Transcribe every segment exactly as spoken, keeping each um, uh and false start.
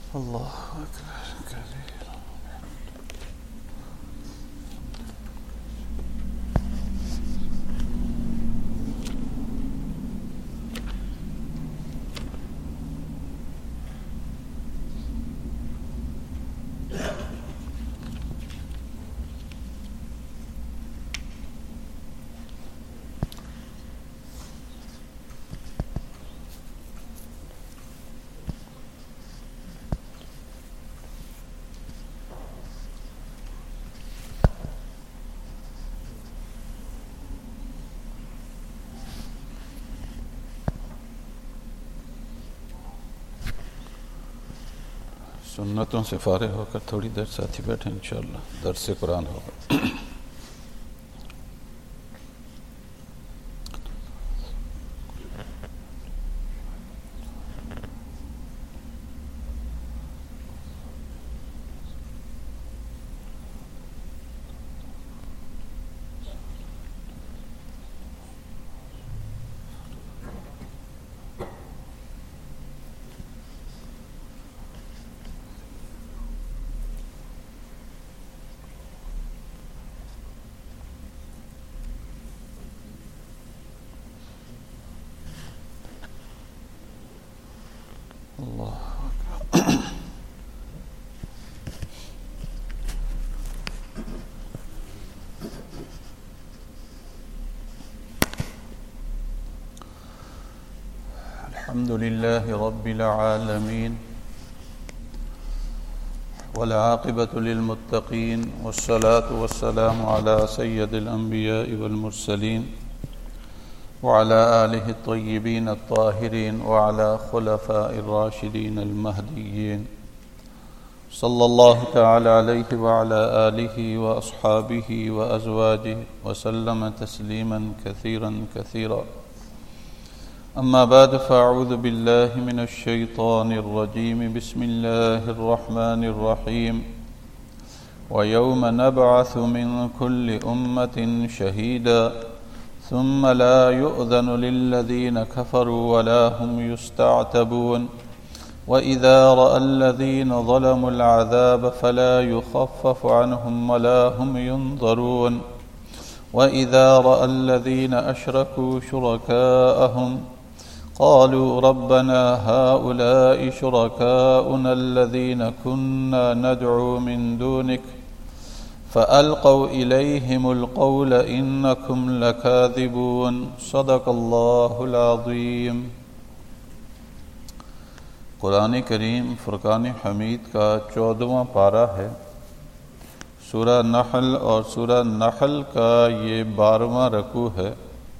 اللہ اکبر کبیرا. سنتوں سے فارغ ہو کر تھوڑی دیر ساتھی بیٹھیں، انشاءاللہ درس قرآن ہوگا. اللہ الحمد للہ رب العالمین والعاقبۃ للمتقین والصلاة والسلام علی سید الانبیاء والمرسلین وعلى آلہ الطیبین الطاہرین وعلى خلفاء الراشدین المہدیین صلی اللہ تعالی علیہ وعلى آلہ واصحابہ وازواجہ وسلم تسلیما کثیرا کثیرا. اما بعد فاعوذ باللہ من الشیطان الرجیم. بسم اللہ الرحمن الرحیم. ویوم نبعث من کل امۃ شہیدا ثم لا يؤذن للذين كفروا ولا هم يستعتبون وإذا رأى الذين ظلموا العذاب فلا يخفف عنهم ولا هم ينظرون وإذا رأى الذين أشركوا شركاءهم قالوا ربنا هؤلاء شركاؤنا الذين كنا ندعو من دونك فألقوا إليهم القول إنكم لكاذبون. صدق اللہ العظیم. قرآن کریم فرقان حمید کا چودواں پارہ ہے. سورہ نحل اور سورہ نحل کا یہ بارہواں رکوع ہے.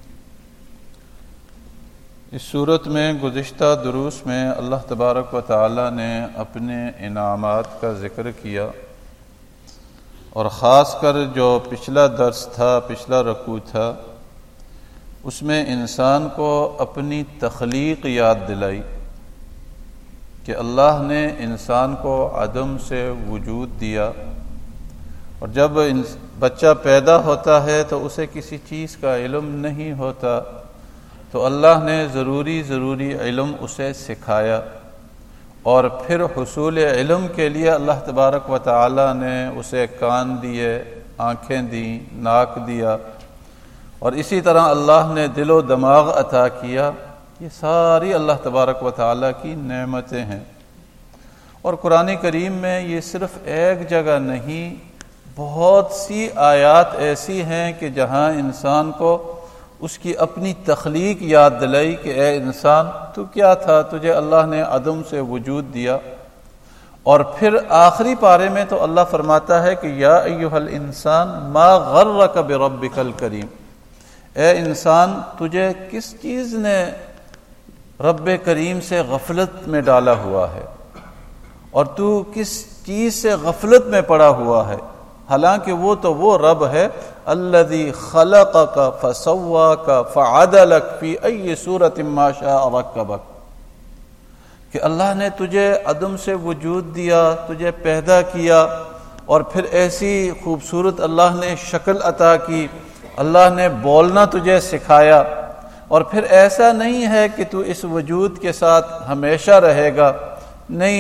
اس صورت میں گزشتہ دروس میں اللہ تبارک و تعالی نے اپنے انعامات کا ذکر کیا، اور خاص کر جو پچھلا درس تھا، پچھلا رکوع تھا، اس میں انسان کو اپنی تخلیق یاد دلائی کہ اللہ نے انسان کو عدم سے وجود دیا، اور جب بچہ پیدا ہوتا ہے تو اسے کسی چیز کا علم نہیں ہوتا، تو اللہ نے ضروری ضروری علم اسے سکھایا، اور پھر حصول علم کے لیے اللہ تبارک و تعالی نے اسے کان دیے، آنکھیں دیں، ناک دیا، اور اسی طرح اللہ نے دل و دماغ عطا کیا. یہ ساری اللہ تبارک و تعالی کی نعمتیں ہیں. اور قرآن کریم میں یہ صرف ایک جگہ نہیں، بہت سی آیات ایسی ہیں کہ جہاں انسان کو اس کی اپنی تخلیق یاد دلائی کہ اے انسان تو کیا تھا، تجھے اللہ نے عدم سے وجود دیا. اور پھر آخری پارے میں تو اللہ فرماتا ہے کہ یا ایھا الانسان ما غرک بربک الکریم. اے انسان تجھے کس چیز نے رب کریم سے غفلت میں ڈالا ہوا ہے، اور تو کس چیز سے غفلت میں پڑا ہوا ہے، حالانکہ وہ تو وہ رب ہے الذی خلقک فسواک فعدلک فی ای صورت ما شاء رکبک، کہ اللہ نے تجھے عدم سے وجود دیا، تجھے پیدا کیا، اور پھر ایسی خوبصورت اللہ نے شکل عطا کی، اللہ نے بولنا تجھے سکھایا، اور پھر ایسا نہیں ہے کہ تو اس وجود کے ساتھ ہمیشہ رہے گا، نہیں،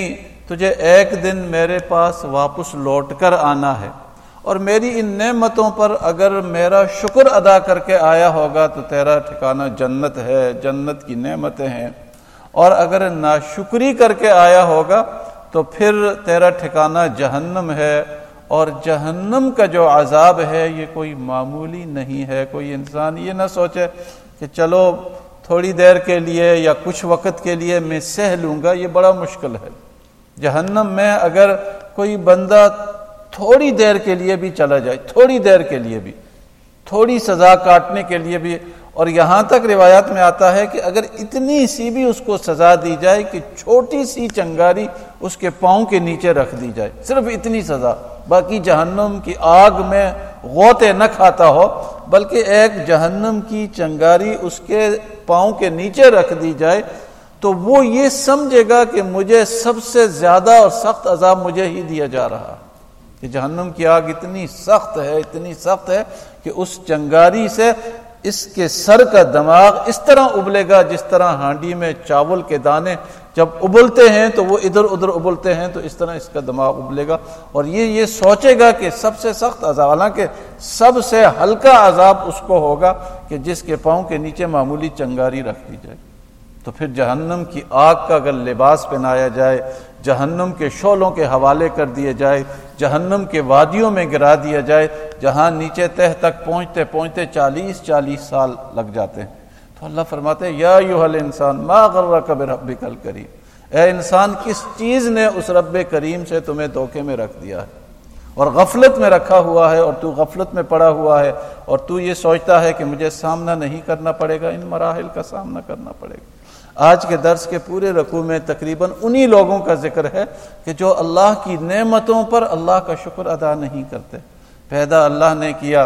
تجھے ایک دن میرے پاس واپس لوٹ کر آنا ہے، اور میری ان نعمتوں پر اگر میرا شکر ادا کر کے آیا ہوگا تو تیرا ٹھکانہ جنت ہے، جنت کی نعمتیں ہیں، اور اگر ناشکری کر کے آیا ہوگا تو پھر تیرا ٹھکانہ جہنم ہے، اور جہنم کا جو عذاب ہے یہ کوئی معمولی نہیں ہے۔ کوئی انسان یہ نہ سوچے کہ چلو تھوڑی دیر کے لیے یا کچھ وقت کے لیے میں سہ لوں گا، یہ بڑا مشکل ہے۔ جہنم میں اگر کوئی بندہ تھوڑی دیر کے لیے بھی چلا جائے، تھوڑی دیر کے لیے بھی، تھوڑی سزا کاٹنے کے لیے بھی، اور یہاں تک روایات میں آتا ہے کہ اگر اتنی سی بھی اس کو سزا دی جائے کہ چھوٹی سی چنگاری اس کے پاؤں کے نیچے رکھ دی جائے، صرف اتنی سزا، باقی جہنم کی آگ میں غوطے نہ کھاتا ہو، بلکہ ایک جہنم کی چنگاری اس کے پاؤں کے نیچے رکھ دی جائے، تو وہ یہ سمجھے گا کہ مجھے سب سے زیادہ اور سخت عذاب مجھے ہی دیا جا رہا کہ جہنم کی آگ اتنی سخت ہے، اتنی سخت ہے کہ اس چنگاری سے اس کے سر کا دماغ اس طرح ابلے گا جس طرح ہانڈی میں چاول کے دانے جب ابلتے ہیں تو وہ ادھر ادھر ابلتے ہیں، تو اس طرح اس کا دماغ ابلے گا، اور یہ یہ سوچے گا کہ سب سے سخت عذاب، حالانکہ سب سے ہلکا عذاب اس کو ہوگا کہ جس کے پاؤں کے نیچے معمولی چنگاری رکھ دی جائے۔ تو پھر جہنم کی آگ کا اگر لباس پہنایا جائے، جہنم کے شعلوں کے حوالے کر دیے جائے، جہنم کے وادیوں میں گرا دیا جائے جہاں نیچے تہ تک پہنچتے پہنچتے چالیس چالیس سال لگ جاتے ہیں، تو اللہ فرماتے ہیں یا ایھا الانسان ما غرک بربک الکریم، اے انسان کس چیز نے اس رب کریم سے تمہیں دھوکے میں رکھ دیا ہے اور غفلت میں رکھا ہوا ہے، اور تو غفلت میں پڑا ہوا ہے، اور تو یہ سوچتا ہے کہ مجھے سامنا نہیں کرنا پڑے گا، ان مراحل کا سامنا کرنا پڑے گا۔ آج کے درس کے پورے رکوع میں تقریباً انہی لوگوں کا ذکر ہے کہ جو اللہ کی نعمتوں پر اللہ کا شکر ادا نہیں کرتے۔ پیدا اللہ نے کیا،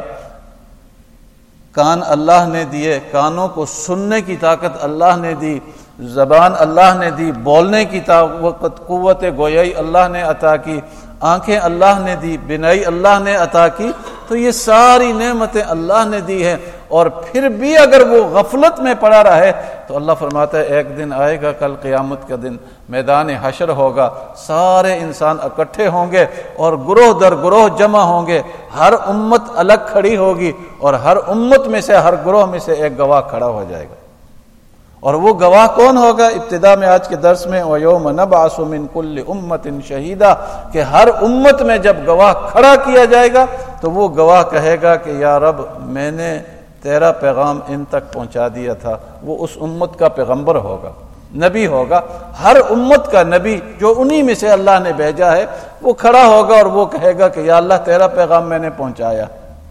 کان اللہ نے دیے، کانوں کو سننے کی طاقت اللہ نے دی، زبان اللہ نے دی، بولنے کی طاقت، قوت گویائی اللہ نے عطا کی، آنکھیں اللہ نے دی، بینائی اللہ نے عطا کی، تو یہ ساری نعمتیں اللہ نے دی ہیں، اور پھر بھی اگر وہ غفلت میں پڑا رہے تو اللہ فرماتا ہے ایک دن آئے گا، کل قیامت کا دن، میدان حشر ہوگا، سارے انسان اکٹھے ہوں گے اور گروہ در گروہ جمع ہوں گے، ہر امت الگ کھڑی ہوگی، اور ہر امت میں سے، ہر گروہ میں سے ایک گواہ کھڑا ہو جائے گا، اور وہ گواہ کون ہوگا؟ ابتدا میں آج کے درس میں وَيَوْمَ نَبْعَثُ مِنْ كُلِّ أُمَّةٍ شَهِيدًا، کہ ہر امت میں جب گواہ کھڑا کیا جائے گا تو وہ گواہ کہے گا کہ یا رب میں نے تیرا پیغام ان تک پہنچا دیا تھا۔ وہ اس امت کا پیغمبر ہوگا، نبی ہوگا، ہر امت کا نبی جو انہی میں سے اللہ نے بھیجا ہے، وہ کھڑا ہوگا اور وہ کہے گا کہ یا اللہ تیرا پیغام میں نے پہنچایا،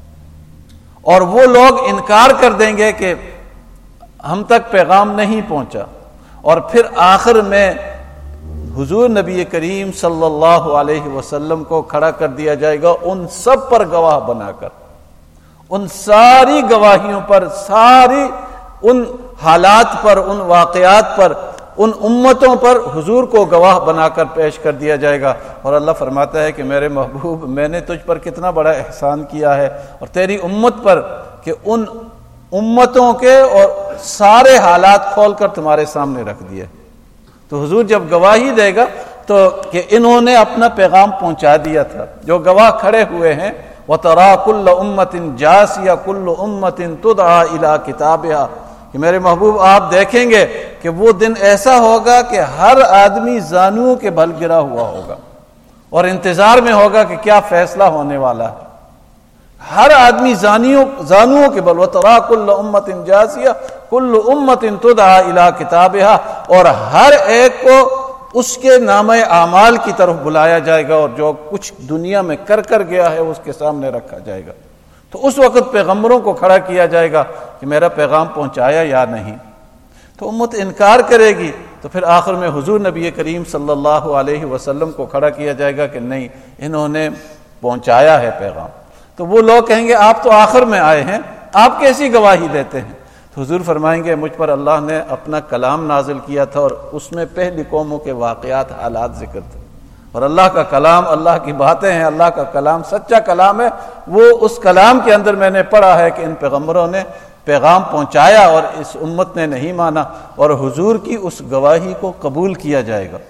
اور وہ لوگ انکار کر دیں گے کہ ہم تک پیغام نہیں پہنچا، اور پھر آخر میں حضور نبی کریم صلی اللہ علیہ وسلم کو کھڑا کر دیا جائے گا ان سب پر گواہ بنا کر، ان ساری گواہیوں پر، ساری ان حالات پر، ان واقعات پر، ان امتوں پر حضور کو گواہ بنا کر پیش کر دیا جائے گا، اور اللہ فرماتا ہے کہ میرے محبوب میں نے تجھ پر کتنا بڑا احسان کیا ہے، اور تیری امت پر، کہ ان امتوں کے اور سارے حالات کھول کر تمہارے سامنے رکھ دیے۔ تو حضور جب گواہی دے گا تو کہ انہوں نے اپنا پیغام پہنچا دیا تھا، جو گواہ کھڑے ہوئے ہیں، وَتَرَا كُلَّ أُمَّةٍ جَاثِيَةً كُلُّ أُمَّةٍ تُدْعَىٰ إِلَىٰ كِتَابِهَا، کہ میرے محبوب آپ دیکھیں گے کہ وہ دن ایسا ہوگا کہ ہر آدمی زانوؤں کے بھل گرا ہوا ہوگا اور انتظار میں ہوگا کہ کیا فیصلہ ہونے والا ہے، ہر آدمی زانیوں زانوؤں کے بل، وَتَرَا كُلَّ أُمَّةٍ جَاثِيَةً كُلُّ أُمَّةٍ تُدْعَىٰ إِلَىٰ كِتَابِهَا، اور ہر ایک کو اس کے نامہ اعمال کی طرف بلایا جائے گا، اور جو کچھ دنیا میں کر کر گیا ہے اس کے سامنے رکھا جائے گا۔ تو اس وقت پیغمبروں کو کھڑا کیا جائے گا کہ میرا پیغام پہنچایا یا نہیں، تو امت انکار کرے گی، تو پھر آخر میں حضور نبی کریم صلی اللہ علیہ وسلم کو کھڑا کیا جائے گا کہ نہیں، انہوں نے پہنچایا ہے پیغام۔ تو وہ لوگ کہیں گے آپ تو آخر میں آئے ہیں، آپ کیسی گواہی دیتے ہیں؟ تو حضور فرمائیں گے مجھ پر اللہ نے اپنا کلام نازل کیا تھا، اور اس میں پہلی قوموں کے واقعات، حالات ذکر تھے، اور اللہ کا کلام، اللہ کی باتیں ہیں، اللہ کا کلام سچا کلام ہے، وہ اس کلام کے اندر میں نے پڑھا ہے کہ ان پیغمبروں نے پیغام پہنچایا اور اس امت نے نہیں مانا، اور حضور کی اس گواہی کو قبول کیا جائے گا۔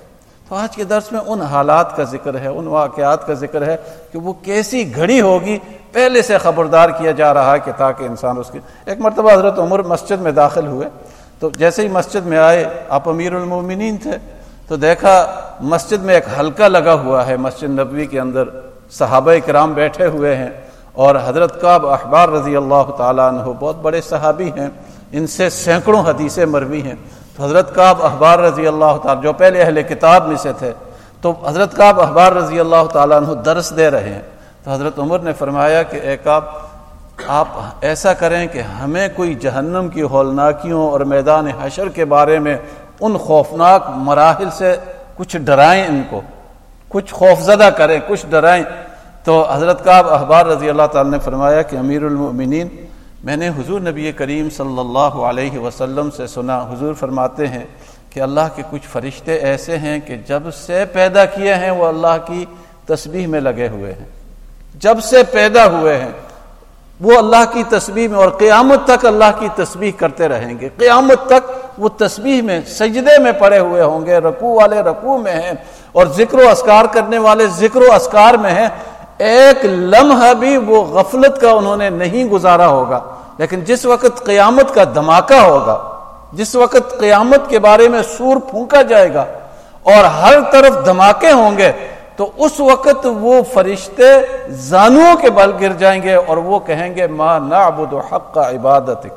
تو آج کے درس میں ان حالات کا ذکر ہے، ان واقعات کا ذکر ہے کہ وہ کیسی گھڑی ہوگی، پہلے سے خبردار کیا جا رہا ہے کہ تاکہ انسان اس کی۔ ایک مرتبہ حضرت عمر مسجد میں داخل ہوئے تو جیسے ہی مسجد میں آئے، آپ امیر المومنین تھے، تو دیکھا مسجد میں ایک حلقہ لگا ہوا ہے، مسجد نبوی کے اندر صحابہ کرام بیٹھے ہوئے ہیں، اور حضرت کعب احبار رضی اللہ تعالیٰ عنہ بہت بڑے صحابی ہیں، ان سے سینکڑوں حدیثیں مروی ہیں۔ تو حضرت کعب احبار رضی اللہ تعالیٰ جو پہلے اہل کتاب میں سے تھے، تو حضرت کعب احبار رضی اللہ تعالیٰ عنہ درس دے رہے ہیں۔ تو حضرت عمر نے فرمایا کہ اے کعب، آپ ایسا کریں کہ ہمیں کوئی جہنم کی ہولناکیوں اور میدان حشر کے بارے میں ان خوفناک مراحل سے کچھ ڈرائیں، ان کو کچھ خوفزدہ کریں، کچھ ڈرائیں۔ تو حضرت کعب احبار رضی اللہ تعالیٰ نے فرمایا کہ امیر المؤمنین، میں نے حضور نبی کریم صلی اللہ علیہ وسلم سے سنا، حضور فرماتے ہیں کہ اللہ کے کچھ فرشتے ایسے ہیں کہ جب سے پیدا کیے ہیں وہ اللہ کی تسبیح میں لگے ہوئے ہیں، جب سے پیدا ہوئے ہیں وہ اللہ کی تسبیح میں، اور قیامت تک اللہ کی تسبیح کرتے رہیں گے، قیامت تک وہ تسبیح میں، سجدے میں پڑے ہوئے ہوں گے، رکوع والے رکوع میں ہیں، اور ذکر و اذکار کرنے والے ذکر و اذکار میں ہیں۔ ایک لمحہ بھی وہ غفلت کا انہوں نے نہیں گزارا ہوگا، لیکن جس وقت قیامت کا دھماکہ ہوگا، جس وقت قیامت کے بارے میں سور پھونکا جائے گا اور ہر طرف دھماکے ہوں گے، تو اس وقت وہ فرشتے زانوؤں کے بل گر جائیں گے اور وہ کہیں گے ما نعبد حق عبادتک،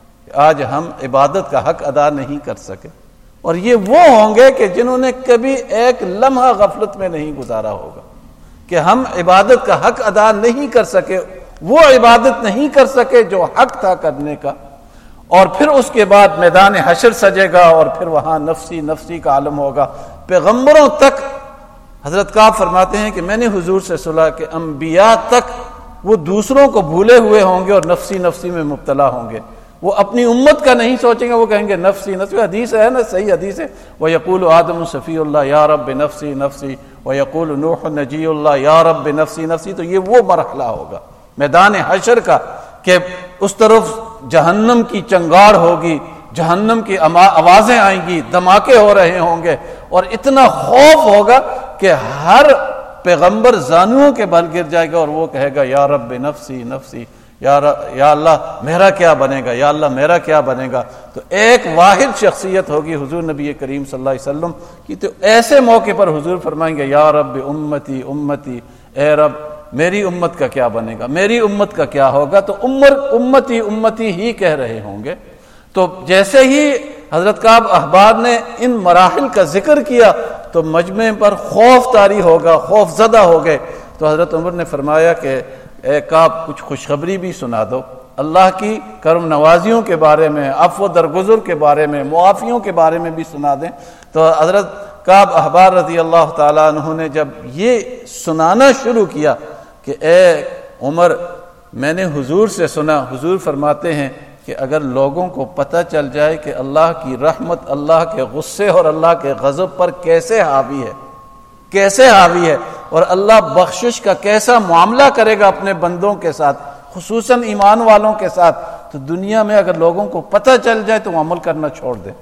آج ہم عبادت کا حق ادا نہیں کر سکے۔ اور یہ وہ ہوں گے کہ جنہوں نے کبھی ایک لمحہ غفلت میں نہیں گزارا ہوگا کہ ہم عبادت کا حق ادا نہیں کر سکے، وہ عبادت نہیں کر سکے جو حق تھا کرنے کا۔ اور پھر اس کے بعد میدان حشر سجے گا اور پھر وہاں نفسی نفسی کا عالم ہوگا۔ پیغمبروں تک، حضرت کعب فرماتے ہیں کہ میں نے حضور سے سنا کہ انبیاء تک وہ دوسروں کو بھولے ہوئے ہوں گے اور نفسی نفسی میں مبتلا ہوں گے، وہ اپنی امت کا نہیں سوچیں گے، وہ کہیں گے نفسی نفسی۔ حدیث ہے نا، صحیح حدیث ہے، وَيَقُولُ آدم صفی اللہ یا رب نفسی نفسی وَيَقُولُ نوح نجی اللہ یا رب نفسی نفسی۔ تو یہ وہ مرحلہ ہوگا میدان حشر کا کہ اس طرف جہنم کی چنگاڑ ہوگی، جہنم کی آوازیں آئیں گی، دھماکے ہو رہے ہوں گے، اور اتنا خوف ہوگا کہ ہر پیغمبر زانوؤں کے بل گر جائے گا اور وہ کہے گا یا رب نفسی نفسی، یا یا اللہ میرا کیا بنے گا، یا اللہ میرا کیا بنے گا۔ تو ایک واحد شخصیت ہوگی حضور نبی کریم صلی اللہ علیہ وسلم کی، تو ایسے موقع پر حضور فرمائیں گے یا رب امتی امتی، اے رب میری امت کا کیا بنے گا، میری امت کا کیا ہوگا۔ تو عمر امتی امتی ہی کہہ رہے ہوں گے۔ تو جیسے ہی حضرت کعب احبار نے ان مراحل کا ذکر کیا تو مجمع پر خوف طاری ہوگا، خوف زدہ ہو گئے۔ تو حضرت عمر نے فرمایا کہ اے کعب کچھ خوشخبری بھی سنا دو، اللہ کی کرم نوازیوں کے بارے میں، عفو درگزر کے بارے میں، معافیوں کے بارے میں بھی سنا دیں۔ تو حضرت کعب احبار رضی اللہ تعالیٰ عنہ نے جب یہ سنانا شروع کیا کہ اے عمر میں نے حضور سے سنا، حضور فرماتے ہیں کہ اگر لوگوں کو پتہ چل جائے کہ اللہ کی رحمت اللہ کے غصے اور اللہ کے غضب پر کیسے حاوی ہے، کیسے حاوی ہے، اور اللہ بخشش کا کیسا معاملہ کرے گا اپنے بندوں کے ساتھ، خصوصاً ایمان والوں کے ساتھ، تو دنیا میں اگر لوگوں کو پتہ چل جائے تو وہ عمل کرنا چھوڑ دیں،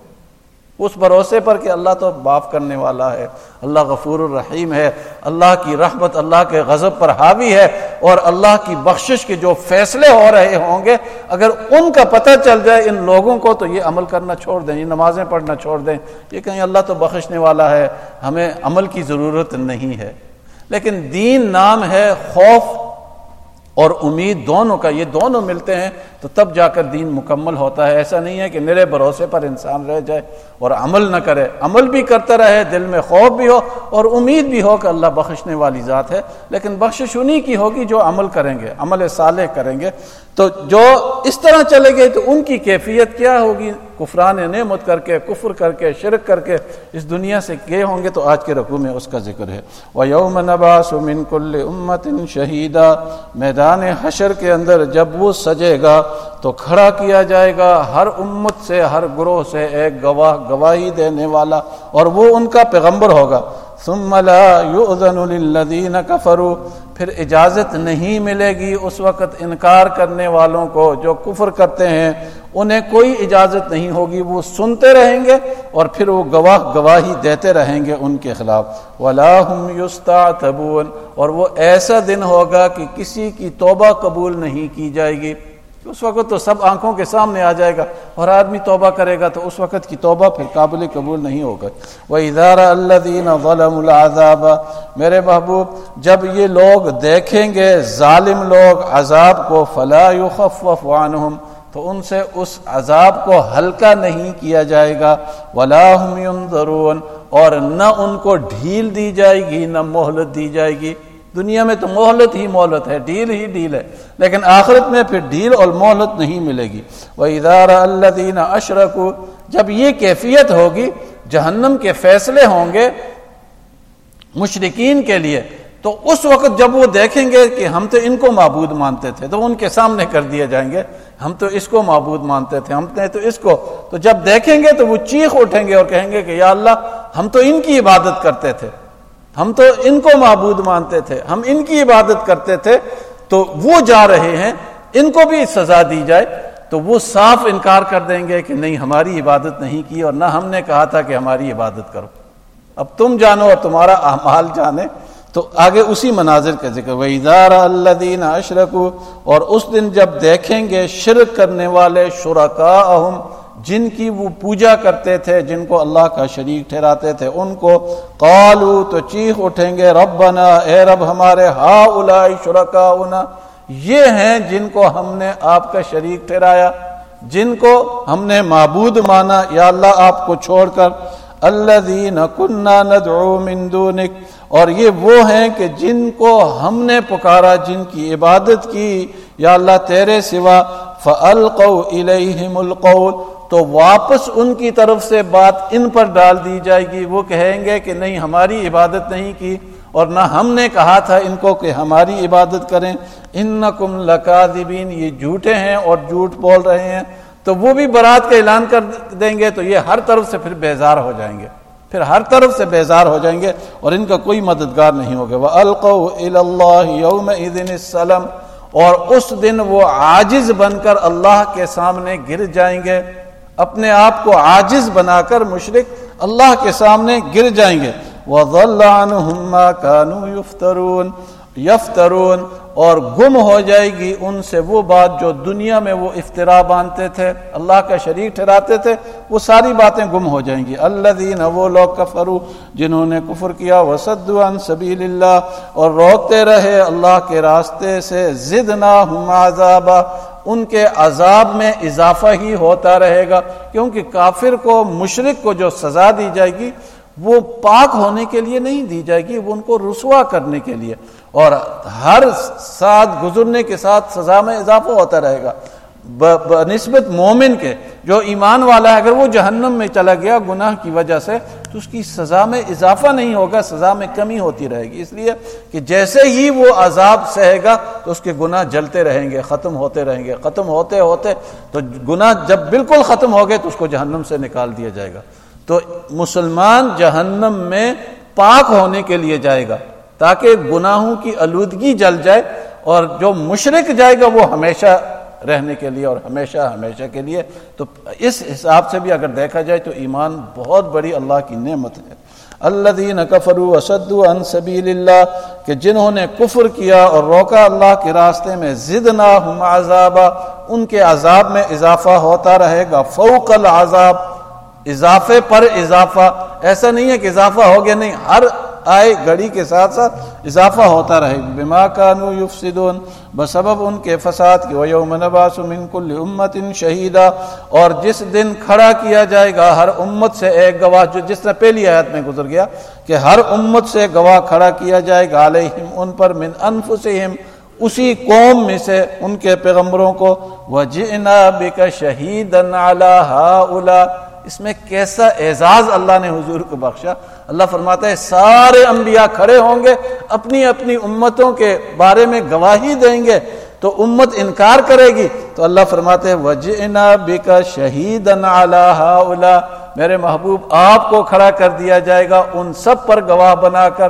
اس بھروسے پر کہ اللہ تو معاف کرنے والا ہے، اللہ غفور الرحیم ہے، اللہ کی رحمت اللہ کے غضب پر حاوی ہے، اور اللہ کی بخشش کے جو فیصلے ہو رہے ہوں گے اگر ان کا پتہ چل جائے ان لوگوں کو تو یہ عمل کرنا چھوڑ دیں، یہ نمازیں پڑھنا چھوڑ دیں، یہ کہیں اللہ تو بخشنے والا ہے، ہمیں عمل کی ضرورت نہیں ہے۔ لیکن دین نام ہے خوف اور امید دونوں کا، یہ دونوں ملتے ہیں تو تب جا کر دین مکمل ہوتا ہے۔ ایسا نہیں ہے کہ میرے بھروسے پر انسان رہ جائے اور عمل نہ کرے، عمل بھی کرتا رہے، دل میں خوف بھی ہو اور امید بھی ہو کہ اللہ بخشنے والی ذات ہے، لیکن بخشش انہی کی ہوگی جو عمل کریں گے، عمل صالح کریں گے۔ تو جو اس طرح چلے گئے تو ان کی کیفیت کیا ہوگی؟ کفران نعمت کر کے، کفر کر کے، شرک کر کے اس دنیا سے گئے ہوں گے۔ تو آج کے رکوع میں اس کا ذکر ہے، وَيَوْمَ نَبْعَثُ مِنْ كُلِّ أُمَّةٍ شَهِيدًا، میدان حشر کے اندر جب وہ سجے گا تو کھڑا کیا جائے گا ہر امت سے، ہر گروہ سے ایک گواہ، گواہی دینے والا، اور وہ ان کا پیغمبر ہوگا۔ ثم لا يؤذن للذین کفروا، پھر اجازت نہیں ملے گی اس وقت انکار کرنے والوں کو جو کفر کرتے ہیں انہیں کوئی اجازت نہیں ہوگی، وہ سنتے رہیں گے اور پھر وہ گواہ گواہی دیتے رہیں گے ان کے خلاف۔ وَلَا هُمْ يُسْتَعْتَبُونَ، اور وہ ایسا دن ہوگا کہ کسی کی توبہ قبول نہیں کی جائے گی۔ اس وقت تو سب آنکھوں کے سامنے آ جائے گا اور آدمی توبہ کرے گا تو اس وقت کی توبہ پھر قابل قبول نہیں ہوگا۔ وَإِذَا رَأَى الَّذِينَ ظَلَمُوا الْعَذَابَ، میرے محبوب جب یہ لوگ دیکھیں گے ظالم لوگ عذاب کو، فَلَا يُخَفَّفُ عَنْهُمْ، تو ان سے اس عذاب کو ہلکا نہیں کیا جائے گا، وَلَا هُمْ يُنظَرُونَ، اور نہ ان کو ڈھیل دی جائے گی نہ مہلت دی جائے گی۔ دنیا میں تو مہلت ہی مہلت ہے، ڈھیل ہی ڈھیل ہے، لیکن آخرت میں پھر ڈھیل اور مہلت نہیں ملے گی۔ وَإِذَا رَأَى الَّذِينَ أَشْرَكُوا، جب یہ کیفیت ہوگی، جہنم کے فیصلے ہوں گے مشرکین کے لیے، تو اس وقت جب وہ دیکھیں گے کہ ہم تو ان کو معبود مانتے تھے، تو ان کے سامنے کر دیے جائیں گے، ہم تو اس کو معبود مانتے تھے، ہم نے تو اس کو، تو جب دیکھیں گے تو وہ چیخ اٹھیں گے اور کہیں گے کہ یا اللہ ہم تو ان کی عبادت کرتے تھے، ہم تو ان کو معبود مانتے تھے، ہم ان کی عبادت کرتے تھے، تو وہ جا رہے ہیں، ان کو بھی سزا دی جائے، تو وہ صاف انکار کر دیں گے کہ نہیں ہماری عبادت نہیں کی اور نہ ہم نے کہا تھا کہ ہماری عبادت کرو، اب تم جانو اور تمہارا اعمال جانے۔ تو آگے اسی مناظر کا ذکر، وَإِذَا رَأَى الَّذِينَ أَشْرَكُوا، اور اس دن جب دیکھیں گے شرک کرنے والے شرکاءہم، جن کی وہ پوجا کرتے تھے، جن کو اللہ کا شریک ٹھہراتے تھے، ان کو قالوا، تو چیخ اٹھیں گے ربنا، اے رب ہمارے، ہؤلاء شرکاؤنا، یہ ہیں جن کو ہم نے آپ کا شریک ٹھہرایا، جن کو ہم نے معبود مانا یا اللہ آپ کو چھوڑ کر، الذین کنا ندعو من دونک، اور یہ وہ ہیں کہ جن کو ہم نے پکارا، جن کی عبادت کی یا اللہ تیرے سوا، فَأَلْقَوْا إِلَيْهِمُ الْقَوْلَ، تو واپس ان کی طرف سے بات ان پر ڈال دی جائے گی، وہ کہیں گے کہ نہیں ہماری عبادت نہیں کی اور نہ ہم نے کہا تھا ان کو کہ ہماری عبادت کریں، اِنَّكُمْ لَكَاذِبِينَ، یہ جھوٹے ہیں اور جھوٹ بول رہے ہیں، تو وہ بھی برات کا اعلان کر دیں گے، تو یہ ہر طرف سے پھر بیزار ہو جائیں گے، پھر ہر طرف سے بیزار ہو جائیں گے اور ان کا کوئی مددگار نہیں ہوگا۔ وَأَلْقَوْا إِلَى اللَّهِ يَوْمَئِذٍ السَّلَامَ، اور اس دن وہ عاجز بن کر اللہ کے سامنے گر جائیں گے، اپنے آپ کو عاجز بنا کر مشرک اللہ کے سامنے گر جائیں گے۔ وَضَلَّ عَنْهُمْ مَا كَانُوا يَفْتَرُونَ یفترون، اور گم ہو جائے گی ان سے وہ بات جو دنیا میں وہ افترا باندھتے تھے، اللہ کا شریک ٹھہراتے تھے، وہ ساری باتیں گم ہو جائیں گی۔ الذین، وہ لوگ کفروا، جنہوں نے کفر کیا، وصدوا عن سبیل اللہ، اور روکتے رہے اللہ کے راستے سے، زدناہم عذابا، ان کے عذاب میں اضافہ ہی ہوتا رہے گا، کیونکہ کافر کو، مشرک کو جو سزا دی جائے گی وہ پاک ہونے کے لیے نہیں دی جائے گی، وہ ان کو رسوا کرنے کے لیے، اور ہر ساتھ گزرنے کے ساتھ سزا میں اضافہ ہوتا رہے گا بنسبت مومن کے۔ جو ایمان والا ہے اگر وہ جہنم میں چلا گیا گناہ کی وجہ سے تو اس کی سزا میں اضافہ نہیں ہوگا، سزا میں کمی ہوتی رہے گی، اس لیے کہ جیسے ہی وہ عذاب سہے گا تو اس کے گناہ جلتے رہیں گے، ختم ہوتے رہیں گے، ختم ہوتے ہوتے تو گناہ جب بالکل ختم ہو گئے تو اس کو جہنم سے نکال دیا جائے گا۔ تو مسلمان جہنم میں پاک ہونے کے لیے جائے گا تاکہ گناہوں کی آلودگی جل جائے، اور جو مشرک جائے گا وہ ہمیشہ رہنے کے لیے اور ہمیشہ ہمیشہ کے لیے۔ تو اس حساب سے بھی اگر دیکھا جائے تو ایمان بہت بڑی اللہ کی نعمت ہے۔ الذین کفروا وصدوا عن سبیل اللہ، کہ جنہوں نے کفر کیا اور روکا اللہ کے راستے میں، زدناہم عذابا، ان کے عذاب میں اضافہ ہوتا رہے گا، فوق العذاب، اضافے پر اضافہ، ایسا نہیں ہے کہ اضافہ ہو گیا، نہیں، ہر آئے گھڑی کے ساتھ ساتھ اضافہ ہوتا رہے گا۔ بما كانوا يفسدون، بسبب ان کے فساد کی، وَيَوْمَ نَبْعَثُ مِن كُلِّ أُمَّةٍ شَهِيدًا، اور جس دن کھڑا کیا جائے گا ہر امت سے ایک گواہ، جو جس طرح پہلی آیت میں گزر گیا کہ ہر امت سے گواہ کھڑا کیا جائے گا، علیہم، ان پر، من انفسہم، اسی قوم میں سے ان کے پیغمبروں کو، وَجِئْنَا بِكَ شَهِيدًا عَلَى هَؤُلَاءِ، اس میں کیسا اعزاز اللہ نے حضور کو بخشا۔ اللہ فرماتا ہے سارے انبیاء کھڑے ہوں گے، اپنی اپنی امتوں کے بارے میں گواہی دیں گے، تو امت انکار کرے گی، تو اللہ فرماتے ہیں وَجِئْنَا بِكَ شَهِيدًا عَلَى هَؤُلَاءِ، میرے محبوب آپ کو کھڑا کر دیا جائے گا ان سب پر گواہ بنا کر،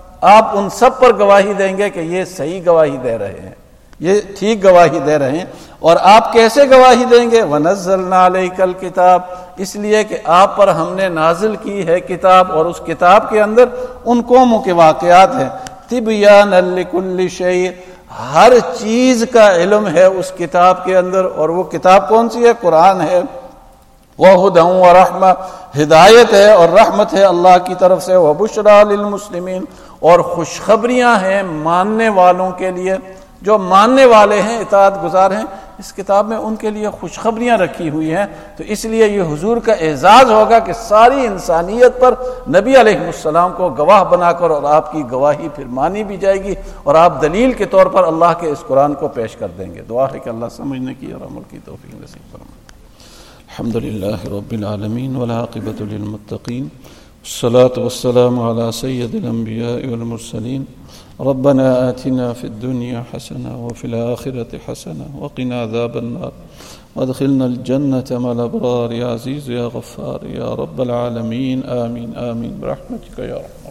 آپ ان سب پر گواہی دیں گے کہ یہ صحیح گواہی دے رہے ہیں، یہ ٹھیک گواہی دے رہے ہیں۔ اور آپ کیسے گواہی دیں گے؟ وَنَزَّلْنَا عَلَيْكَ الْكِتَابَ، اس لیے کہ آپ پر ہم نے نازل کی ہے کتاب، اور اس کتاب کے اندر ان قوموں کے واقعات ہیں، تِبْيَانًا لِكُلِّ شَيْءٍ، ہر چیز کا علم ہے اس کتاب کے اندر، اور وہ کتاب کون سی ہے؟ قرآن ہے۔ وَهُدًى وَرَحْمَةً، ہدایت ہے اور رحمت ہے اللہ کی طرف سے، وَبُشْرَى لِلْمُسْلِمِينَ، اور خوشخبریاں ہیں ماننے والوں کے لیے، جو ماننے والے ہیں، اطاعت گزار ہیں، اس کتاب میں ان کے لیے خوشخبریاں رکھی ہوئی ہیں۔ تو اس لیے یہ حضور کا اعزاز ہوگا کہ ساری انسانیت پر نبی علیہ السلام کو گواہ بنا کر، اور آپ کی گواہی پھر مانی بھی جائے گی، اور آپ دلیل کے طور پر اللہ کے اس قرآن کو پیش کر دیں گے۔ دعا ہے کہ اللہ سمجھنے کی اور عمل کی توفیق نصیب فرمائے۔ الحمد للہ رب العالمین والعاقبۃ للمتقین، والصلاة والسلام على سید الانبیاء والمرسلین۔ ربنا آتنا في الدنيا حسنة وفي الآخرة حسنة وقنا عذاب النار وادخلنا الجنة مع الأبرار، يا عزيز يا غفار يا رب العالمين، آمين آمين برحمتك يا رب۔